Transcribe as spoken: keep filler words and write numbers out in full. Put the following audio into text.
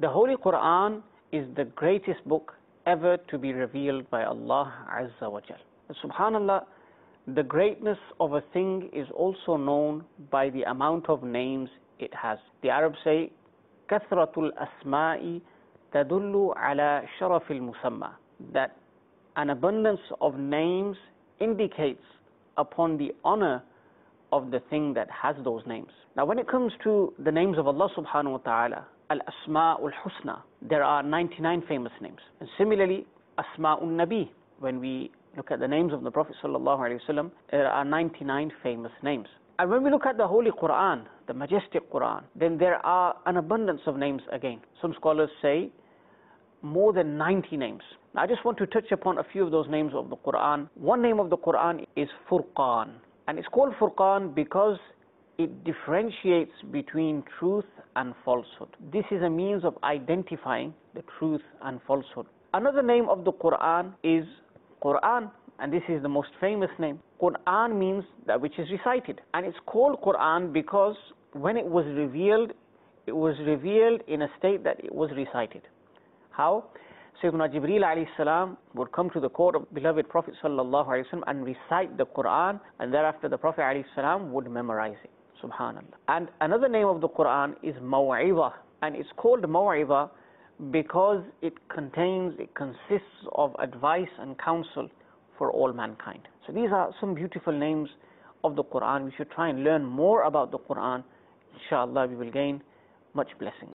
The Holy Quran is the greatest book ever to be revealed by Allah Azza wa Jal. Subhanallah, the greatness of a thing is also known by the amount of names it has. The Arabs say, كثرة الأسماء تدل على شرف المسمى, that an abundance of names indicates upon the honor of the thing that has those names. Now when it comes to the names of Allah subhanahu wa ta'ala, Al-Asma'ul Husna, there are ninety-nine famous names. And similarly, Asma'un Nabi, when we look at the names of the Prophet sallallahu alaihi wasallam, there are ninety-nine famous names. And when we look at the Holy Quran, the majestic Quran, then there are an abundance of names again. Some scholars say more than ninety names. Now I just want to touch upon a few of those names of the Quran. One name of the Quran is Furqan. And it's called Furqan because it differentiates between truth and falsehood. This is a means of identifying the truth and falsehood. Another name of the Quran is Quran, and this is the most famous name. Quran means that which is recited. And it's called Quran because when it was revealed, it was revealed in a state that it was recited. How? Sayyidina Jibreel alayhi salam would come to the court of beloved Prophet sallallahu alayhi wasallam and recite the Quran, and thereafter the Prophet alayhi salam would memorize it. Subhanallah. And another name of the Quran is Maw'idha, and it's called Maw'idha because it contains, it consists of advice and counsel for all mankind. So these are some beautiful names of the Quran. We should try and learn more about the Quran. Inshallah, we will gain much blessing.